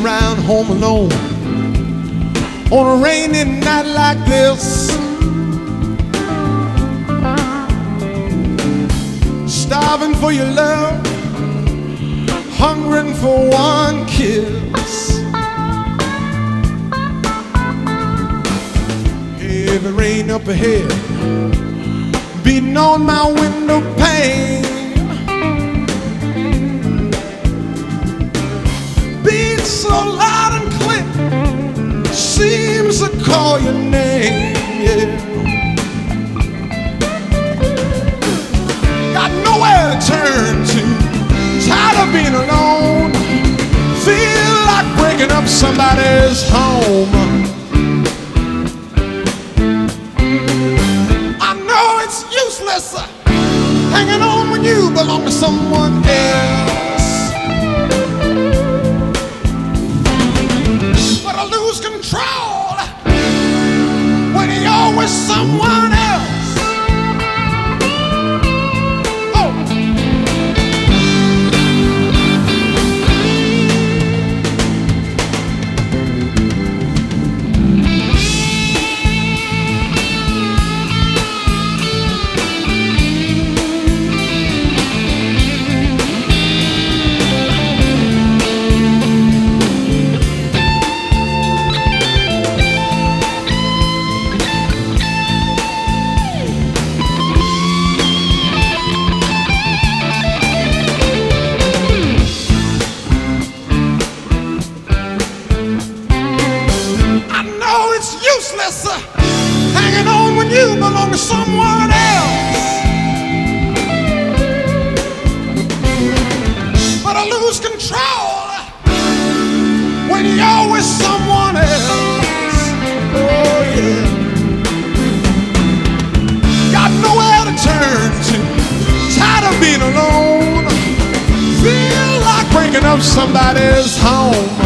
around home alone on a rainy night like this, starving for your love, hungering for one kiss. Heavy rain up ahead, beating on my window pane, beats so loud and clear, seems to call your name. Yeah. Got nowhere to turn to, tired of being alone, feel like breaking up somebody's home. I know it's useless hanging on when you belong to someone else, but I lose control when you're with someone else. Useless hanging on when you belong to someone else, but I lose control when you're with someone else. Oh yeah. Got nowhere to turn to, tired of being alone, feel like breaking up somebody's home.